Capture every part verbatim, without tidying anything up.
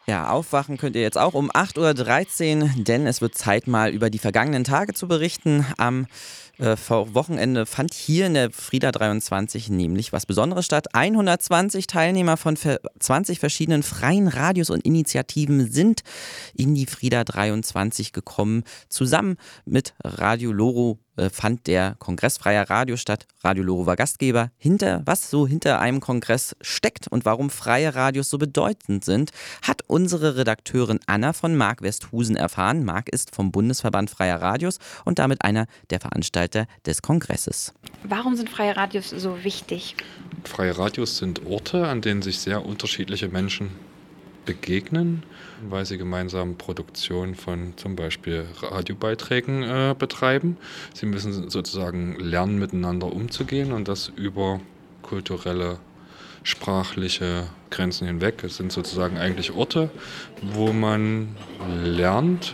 Ja, aufwachen könnt ihr jetzt auch um acht Uhr dreizehn, denn es wird Zeit, mal über die vergangenen Tage zu berichten. Am äh, vor Wochenende fand hier in der Frida dreiundzwanzig nämlich was Besonderes statt. hundertzwanzig Teilnehmer von ver- zwanzig verschiedenen freien Radios und Initiativen sind in die Frida dreiundzwanzig gekommen. Zusammen mit Radio Loro äh, fand der Kongress Freier Radio statt. Radio Loro war Gastgeber. Hinter, was so hinter einem Kongress steckt und warum freie Radios so bedeutend sind, hat unsere Redakteurin Anna von Marc Westhusen erfahren. Marc ist vom Bundesverband Freier Radios und damit einer der Veranstalter des Kongresses. Warum sind freie Radios so wichtig? Freie Radios sind Orte, an denen sich sehr unterschiedliche Menschen begegnen, weil sie gemeinsam Produktion von zum Beispiel Radiobeiträgen äh, betreiben. Sie müssen sozusagen lernen, miteinander umzugehen und das über kulturelle, sprachliche Grenzen hinweg. Es sind sozusagen eigentlich Orte, wo man lernt,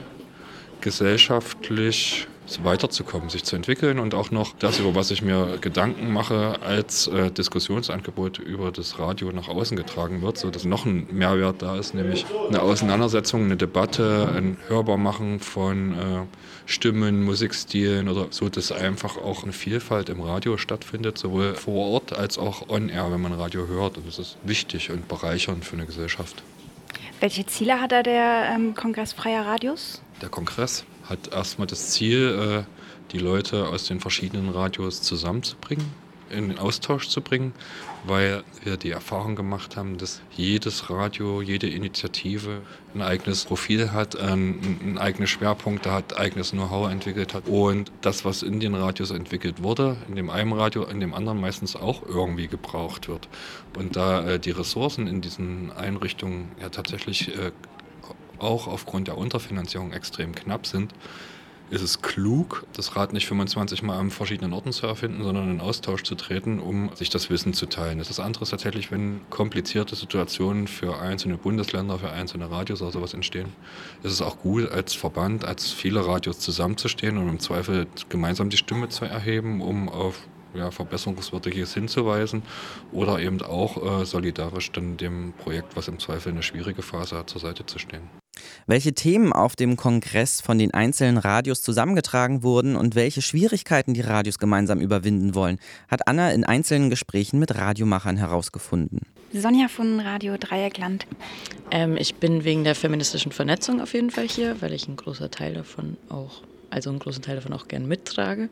gesellschaftlich weiterzukommen, sich zu entwickeln und auch noch das, über was ich mir Gedanken mache, als äh, Diskussionsangebot über das Radio nach außen getragen wird, sodass noch ein Mehrwert da ist, nämlich eine Auseinandersetzung, eine Debatte, ein Hörbarmachen von äh, Stimmen, Musikstilen oder so, dass einfach auch eine Vielfalt im Radio stattfindet, sowohl vor Ort als auch on-air, wenn man Radio hört. Und das ist wichtig und bereichernd für eine Gesellschaft. Welche Ziele hat da der ähm, Kongress Freier Radios? Der Kongress hat erstmal das Ziel, die Leute aus den verschiedenen Radios zusammenzubringen, in den Austausch zu bringen, weil wir die Erfahrung gemacht haben, dass jedes Radio, jede Initiative ein eigenes Profil hat, ein, ein eigene Schwerpunkte hat, eigenes Know-how entwickelt hat. Und das, was in den Radios entwickelt wurde, in dem einen Radio, in dem anderen meistens auch irgendwie gebraucht wird. Und da äh, die Ressourcen in diesen Einrichtungen ja tatsächlich äh, auch aufgrund der Unterfinanzierung extrem knapp sind, ist es klug, das Rad nicht fünfundzwanzig Mal an verschiedenen Orten zu erfinden, sondern in Austausch zu treten, um sich das Wissen zu teilen. Das ist anderes tatsächlich, wenn komplizierte Situationen für einzelne Bundesländer, für einzelne Radios oder sowas entstehen. Es ist auch gut, als Verband, als viele Radios zusammenzustehen und im Zweifel gemeinsam die Stimme zu erheben, um auf ja, Verbesserungswürdiges hinzuweisen oder eben auch äh, solidarisch dann dem Projekt, was im Zweifel eine schwierige Phase hat, zur Seite zu stehen. Welche Themen auf dem Kongress von den einzelnen Radios zusammengetragen wurden und welche Schwierigkeiten die Radios gemeinsam überwinden wollen, hat Anna in einzelnen Gesprächen mit Radiomachern herausgefunden. Sonja von Radio Dreieckland. Ähm, ich bin wegen der feministischen Vernetzung auf jeden Fall hier, weil ich einen großen Teil davon auch, also einen großen Teil davon auch gerne mittrage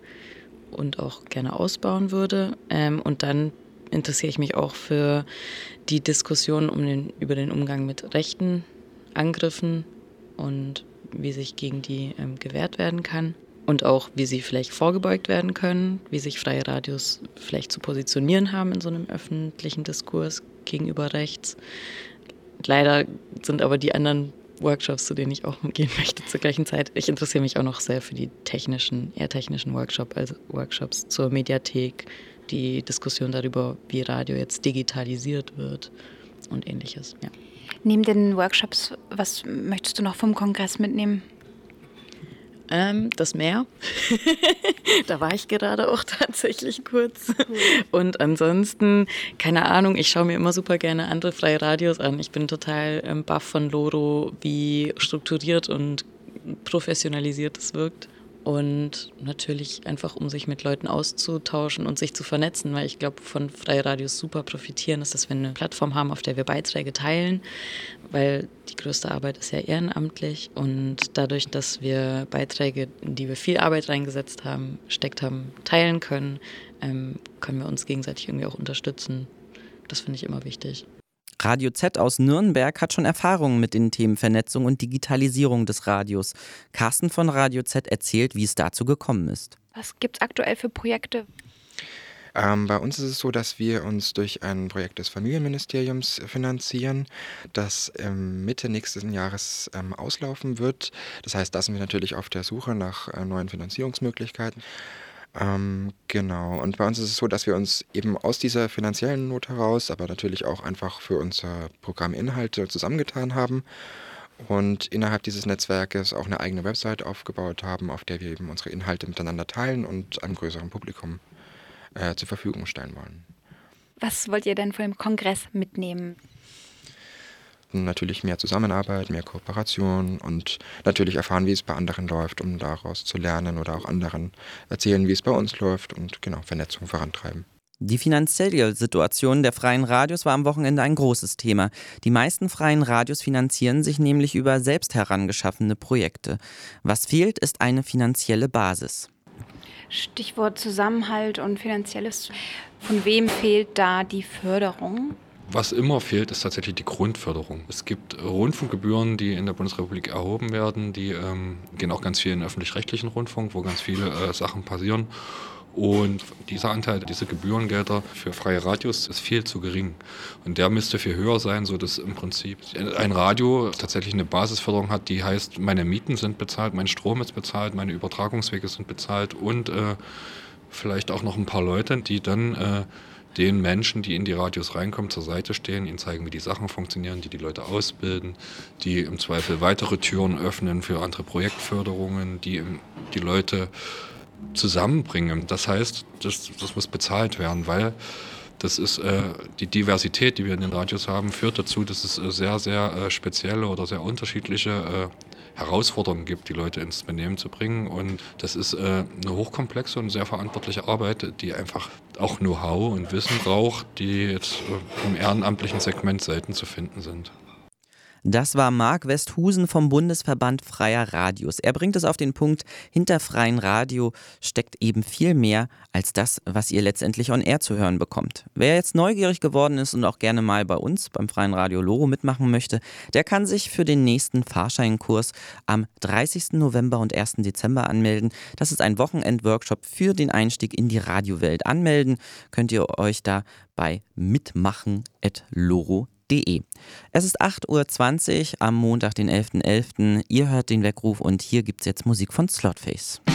und auch gerne ausbauen würde. Ähm, und dann interessiere ich mich auch für die Diskussion um den, über den Umgang mit rechten Angriffen und wie sich gegen die ähm, gewehrt werden kann und auch wie sie vielleicht vorgebeugt werden können, wie sich freie Radios vielleicht zu positionieren haben in so einem öffentlichen Diskurs gegenüber rechts. Leider sind aber die anderen Workshops, zu denen ich auch gehen möchte zur gleichen Zeit. Ich interessiere mich auch noch sehr für die technischen, eher technischen Workshop, also Workshops zur Mediathek, die Diskussion darüber, wie Radio jetzt digitalisiert wird und ähnliches, ja. Neben den Workshops, was möchtest du noch vom Kongress mitnehmen? Ähm, das Meer. Da war ich gerade auch tatsächlich kurz. Cool. Und ansonsten, keine Ahnung, ich schaue mir immer super gerne andere freie Radios an. Ich bin total ähm, baff von Loro, wie strukturiert und professionalisiert es wirkt. Und natürlich einfach, um sich mit Leuten auszutauschen und sich zu vernetzen, weil ich glaube, von freie Radios super profitieren ist, dass wir eine Plattform haben, auf der wir Beiträge teilen, weil die größte Arbeit ist ja ehrenamtlich und dadurch, dass wir Beiträge, in die wir viel Arbeit reingesetzt haben, steckt haben, teilen können, ähm, können wir uns gegenseitig irgendwie auch unterstützen. Das finde ich immer wichtig. Radio Z aus Nürnberg hat schon Erfahrungen mit den Themen Vernetzung und Digitalisierung des Radios. Carsten von Radio Z erzählt, wie es dazu gekommen ist. Was gibt es aktuell für Projekte? Ähm, bei uns ist es so, dass wir uns durch ein Projekt des Familienministeriums finanzieren, das ähm, Mitte nächsten Jahres ähm, auslaufen wird. Das heißt, da sind wir natürlich auf der Suche nach äh, neuen Finanzierungsmöglichkeiten. Ähm, genau, und bei uns ist es so, dass wir uns eben aus dieser finanziellen Not heraus, aber natürlich auch einfach für unser Programm Inhalte zusammengetan haben und innerhalb dieses Netzwerkes auch eine eigene Website aufgebaut haben, auf der wir eben unsere Inhalte miteinander teilen und einem größeren Publikum äh, zur Verfügung stellen wollen. Was wollt ihr denn vor dem Kongress mitnehmen? möchten natürlich mehr Zusammenarbeit, mehr Kooperation und natürlich erfahren, wie es bei anderen läuft, um daraus zu lernen oder auch anderen erzählen, wie es bei uns läuft und genau Vernetzung vorantreiben. Die finanzielle Situation der freien Radios war am Wochenende ein großes Thema. Die meisten freien Radios finanzieren sich nämlich über selbst herangeschaffene Projekte. Was fehlt, ist eine finanzielle Basis. Stichwort Zusammenhalt und Finanzielles. Von wem fehlt da die Förderung? Was immer fehlt, ist tatsächlich die Grundförderung. Es gibt Rundfunkgebühren, die in der Bundesrepublik erhoben werden. Die ähm, gehen auch ganz viel in den öffentlich-rechtlichen Rundfunk, wo ganz viele äh, Sachen passieren. Und dieser Anteil, diese Gebührengelder für freie Radios ist viel zu gering. Und der müsste viel höher sein, sodass im Prinzip ein Radio tatsächlich eine Basisförderung hat, die heißt, meine Mieten sind bezahlt, mein Strom ist bezahlt, meine Übertragungswege sind bezahlt und äh, vielleicht auch noch ein paar Leute, die dann äh, den Menschen, die in die Radios reinkommen, zur Seite stehen, ihnen zeigen, wie die Sachen funktionieren, die die Leute ausbilden, die im Zweifel weitere Türen öffnen für andere Projektförderungen, die die Leute zusammenbringen. Das heißt, das, das muss bezahlt werden, weil das ist äh, die Diversität, die wir in den Radios haben, führt dazu, dass es äh, sehr, sehr äh, spezielle oder sehr unterschiedliche äh, Herausforderungen gibt, die Leute ins Benehmen zu bringen. Und das ist äh, eine hochkomplexe und sehr verantwortliche Arbeit, die einfach auch Know-how und Wissen braucht, die jetzt äh, im ehrenamtlichen Segment selten zu finden sind. Das war Marc Westhusen vom Bundesverband Freier Radios. Er bringt es auf den Punkt, hinter freien Radio steckt eben viel mehr als das, was ihr letztendlich on air zu hören bekommt. Wer jetzt neugierig geworden ist und auch gerne mal bei uns beim Freien Radio Loro mitmachen möchte, der kann sich für den nächsten Fahrscheinkurs am dreißigsten November und ersten Dezember anmelden. Das ist ein Wochenend-Workshop für den Einstieg in die Radiowelt. Anmelden könnt ihr euch da bei mitmachen at loro punkt de. Es ist acht Uhr zwanzig am Montag, den elften elften Ihr hört den Weckruf und hier gibt's jetzt Musik von Slotface.